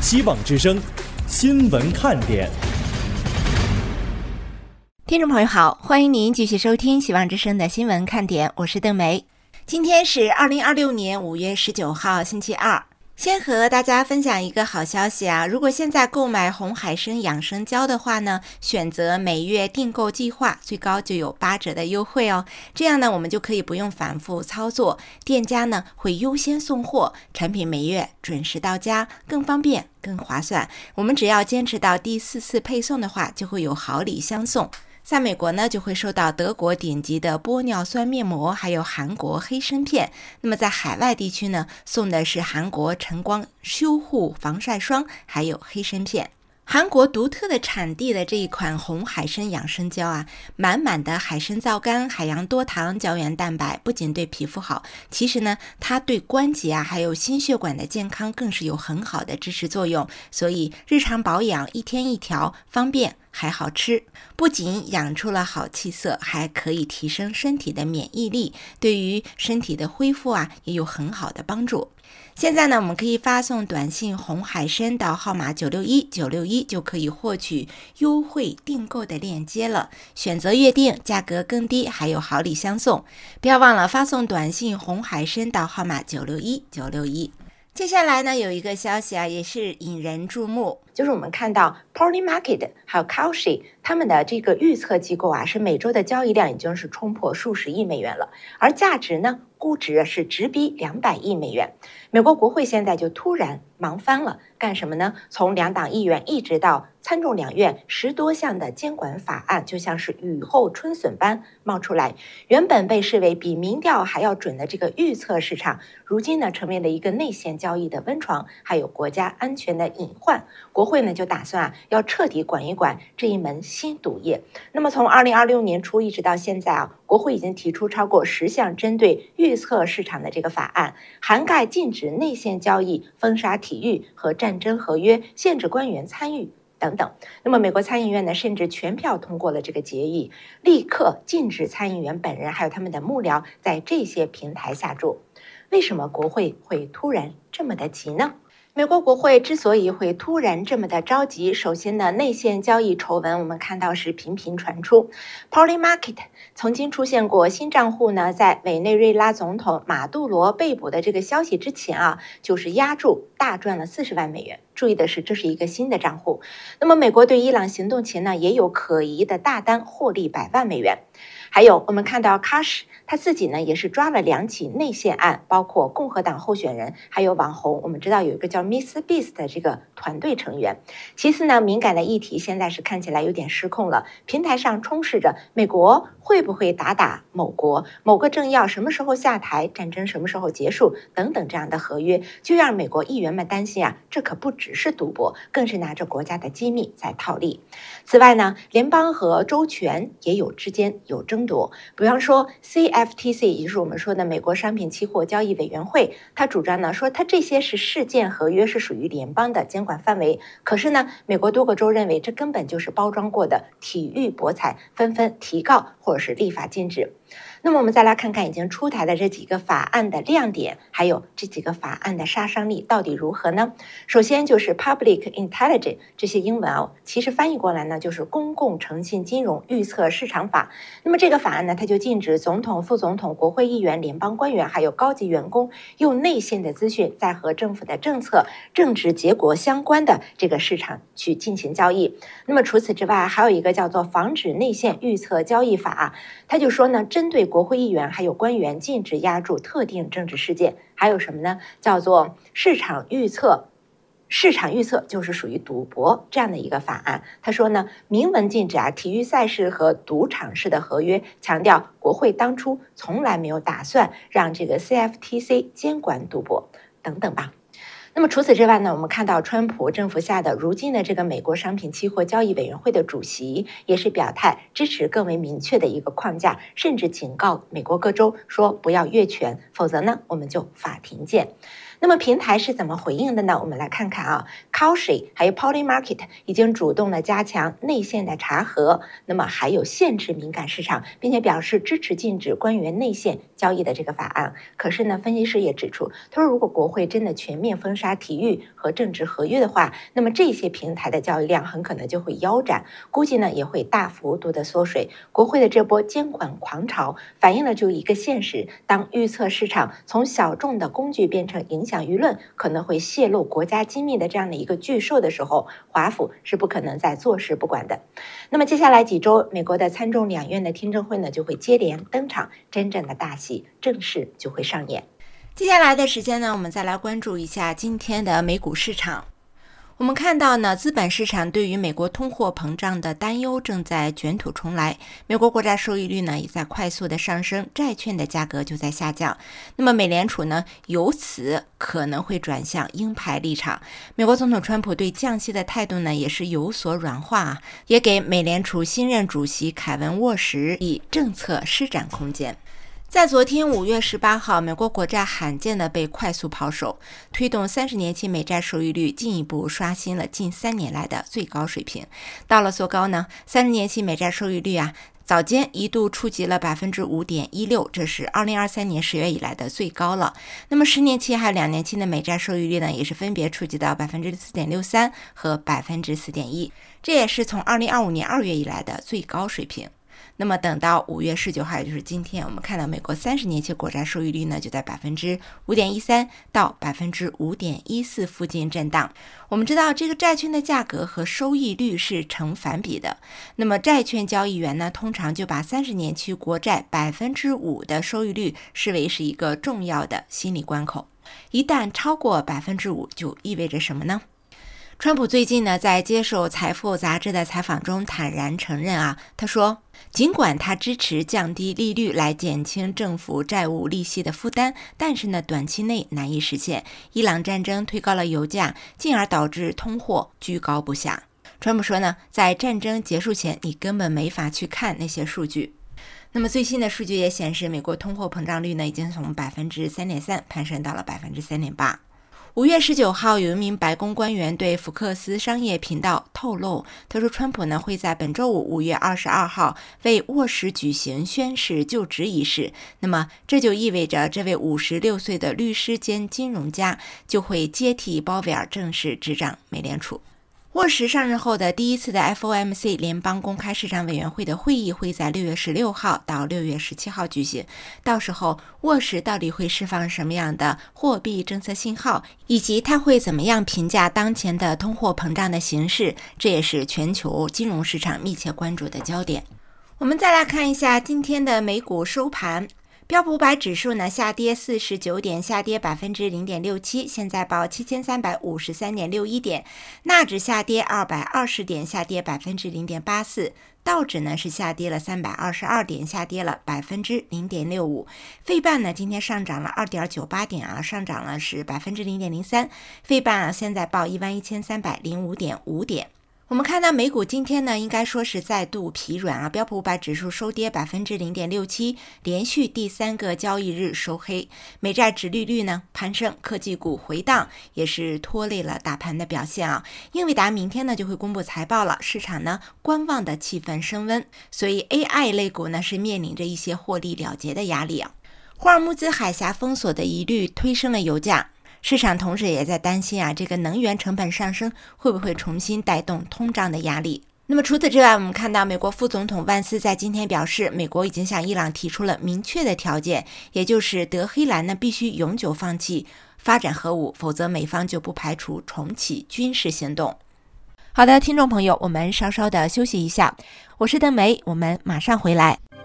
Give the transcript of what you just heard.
希望之声新闻看点。 听众朋友好，欢迎您继续收听希望之声的新闻看点，我是邓梅。今天是2026年5月19号星期二。先和大家分享一个好消息啊！如果现在购买红海参养生胶的话呢，选择每月订购计划，最高就有8折的优惠哦。这样呢，我们就可以不用反复操作，店家呢会优先送货，产品每月准时到家，更方便、更划算。我们只要坚持到第4次配送的话，就会有好礼相送。在美国呢，就会收到德国顶级的玻尿酸面膜，还有韩国黑参片。那么在海外地区呢，送的是韩国晨光修护防晒霜，还有黑参片。韩国独特的产地的这一款红海参养生胶啊，满满的海参皂苷、海洋多糖、胶原蛋白，不仅对皮肤好，其实呢，它对关节啊，还有心血管的健康更是有很好的支持作用。所以日常保养1天1条，方便还好吃，不仅养出了好气色，还可以提升身体的免疫力，对于身体的恢复啊，也有很好的帮助。现在呢，我们可以发送短信红海参到号码961961，就可以获取优惠订购的链接了。选择约定，价格更低，还有好礼相送。不要忘了发送短信红海参到号码961961。接下来呢，有一个消息啊，也是引人注目，就是我们看到 Polymarket 还有 Kalshi 他们的这个预测机构啊，是每周的交易量已经是冲破数十亿美元了，而价值呢，估值是直逼200亿美元。美国国会现在就突然忙翻了，干什么呢？从2党议员一直到参众两院10多项的监管法案，就像是雨后春笋般冒出来。原本被视为比民调还要准的这个预测市场，如今呢成为了一个内线交易的温床，还有国家安全的隐患。国会呢就打算要彻底管一管这一门新毒液。那么从2026年初一直到现在啊，国会已经提出超过10项针对预测市场的这个法案，涵盖禁止内线交易、封杀体育和战争合约、限制官员参与等等。那么美国参议院呢，甚至全票通过了这个决议，立刻禁止参议员本人还有他们的幕僚在这些平台下注。为什么国会会突然这么的急呢？美国国会之所以会突然这么的着急，首先呢，内线交易丑闻我们看到是频频传出。Polymarket 曾经出现过新账户呢，在委内瑞拉总统马杜罗被捕的这个消息之前啊，就是押注大赚了40万美元。注意的是，这是一个新的账户。那么美国对伊朗行动前呢，也有可疑的大单获利100万美元。还有我们看到 Kash 他自己呢也是抓了2起内线案，包括共和党候选人还有网红。我们知道有一个叫 MrBeast 的这个团队成员。其次呢，敏感的议题现在是看起来有点失控了，平台上充斥着美国会不会打某国，某个政要什么时候下台，战争什么时候结束等等这样的合约，就让美国议员们担心啊，这可不只是赌博，更是拿着国家的机密在套利。此外呢，联邦和州权也之间有争夺，比方说 CFTC 也就是我们说的美国商品期货交易委员会，他主张呢说他这些是事件合约，是属于联邦的监管范围。可是呢，美国多个州认为这根本就是包装过的体育博彩，纷纷提告或者是立法禁止。那么我们再来看看已经出台的这几个法案的亮点，还有这几个法案的杀伤力到底如何呢？首先就是 Public Intelligence 这些英文其实翻译过来呢就是公共诚信金融预测市场法。那么这个法案呢，它就禁止总统、副总统、国会议员、联邦官员还有高级员工用内线的资讯在和政府的政策、政治结果相关的这个市场去进行交易。那么除此之外，还有一个叫做防止内线预测交易法，它就说呢，针对国会议员还有官员禁止押注特定政治事件。还有什么呢？叫做市场预测就是属于赌博这样的一个法案。他说呢，明文禁止体育赛事和赌场式的合约，强调国会当初从来没有打算让这个 CFTC 监管赌博等等吧。那么除此之外呢，我们看到川普政府下的如今的这个美国商品期货交易委员会的主席也是表态支持更为明确的一个框架，甚至警告美国各州说不要越权，否则呢我们就法庭见。 那么平台是怎么回应的呢？我们来看看啊 ，Kalshi 还有 Polymarket 已经主动的加强内线的查核，那么还有限制敏感市场，并且表示支持禁止关于内线交易的这个法案。可是呢，分析师也指出，他说如果国会真的全面封杀体育和政治合约的话，那么这些平台的交易量很可能就会腰斩，估计呢也会大幅度的缩水。国会的这波监管狂潮反映了就一个现实，当预测市场从小众的工具变成影响舆论，可能会泄露国家机密的这样的一个巨兽的时候，华府是不可能再坐视不管的。那么接下来几周，美国的参众两院的听证会呢就会接连登场，真正的大戏正式就会上演。接下来的时间呢，我们再来关注一下今天的美股市场。我们看到呢，资本市场对于美国通货膨胀的担忧正在卷土重来，美国国债收益率呢也在快速的上升，债券的价格就在下降。那么美联储呢，由此可能会转向鹰派立场。美国总统川普对降息的态度呢也是有所软化，也给美联储新任主席凯文沃什以政策施展空间。在昨天5月18号，美国国债罕见的被快速抛售，推动30年期美债收益率进一步刷新了近3年来的最高水平。到了多高呢？30年期美债收益率早间一度触及了 5.16%， 这是2023年10月以来的最高了。那么10年期还有2年期的美债收益率呢，也是分别触及到 4.63% 和 4.1%， 这也是从2025年2月以来的最高水平。那么等到5月19号，也就是今天，我们看到美国30年期国债收益率呢就在 5.13% 到 5.14% 附近震荡。我们知道这个债券的价格和收益率是成反比的，那么债券交易员呢通常就把30年期国债 5% 的收益率视为是一个重要的心理关口。一旦超过 5%， 就意味着什么呢？川普最近呢，在接受《财富》杂志的采访中坦然承认他说，尽管他支持降低利率来减轻政府债务利息的负担，但是呢，短期内难以实现。伊朗战争推高了油价，进而导致通货居高不下。川普说呢，在战争结束前，你根本没法去看那些数据。那么最新的数据也显示，美国通货膨胀率呢，已经从 3.3% 攀升到了 3.8%。5月19号，有一名白宫官员对福克斯商业频道透露，他说川普呢会在本周五5月22号为沃什举行宣誓就职仪式。那么这就意味着这位56岁的律师兼金融家就会接替鲍威尔正式执掌美联储。沃什上任后的第一次的 FOMC 联邦公开市场委员会的会议会在6月16号到6月17号举行，到时候沃什到底会释放什么样的货币政策信号，以及他会怎么样评价当前的通货膨胀的形势，这也是全球金融市场密切关注的焦点。我们再来看一下今天的美股收盘。标普500指数呢下跌49点，下跌 0.67%， 现在报 7353.61 点。纳指下跌220点，下跌 0.84%。道指呢是下跌了322点，下跌了 0.65%。费半呢今天上涨了 2.98 点上涨了是 0.03%。费半现在报 11305.5 点。我们看到美股今天呢，应该说是再度疲软标普500指数收跌 0.67%， 连续第3个交易日收黑。美债殖利率呢攀升，科技股回荡，也是拖累了大盘的表现英伟达明天呢就会公布财报了，市场呢观望的气氛升温，所以 AI 类股呢是面临着一些获利了结的压力霍尔木兹海峡封锁的疑虑推升了油价。市场同时也在担心这个能源成本上升会不会重新带动通胀的压力。那么除此之外，我们看到美国副总统万斯在今天表示，美国已经向伊朗提出了明确的条件，也就是德黑兰呢必须永久放弃发展核武，否则美方就不排除重启军事行动。好的，听众朋友，我们稍稍的休息一下，我是邓梅，我们马上回来。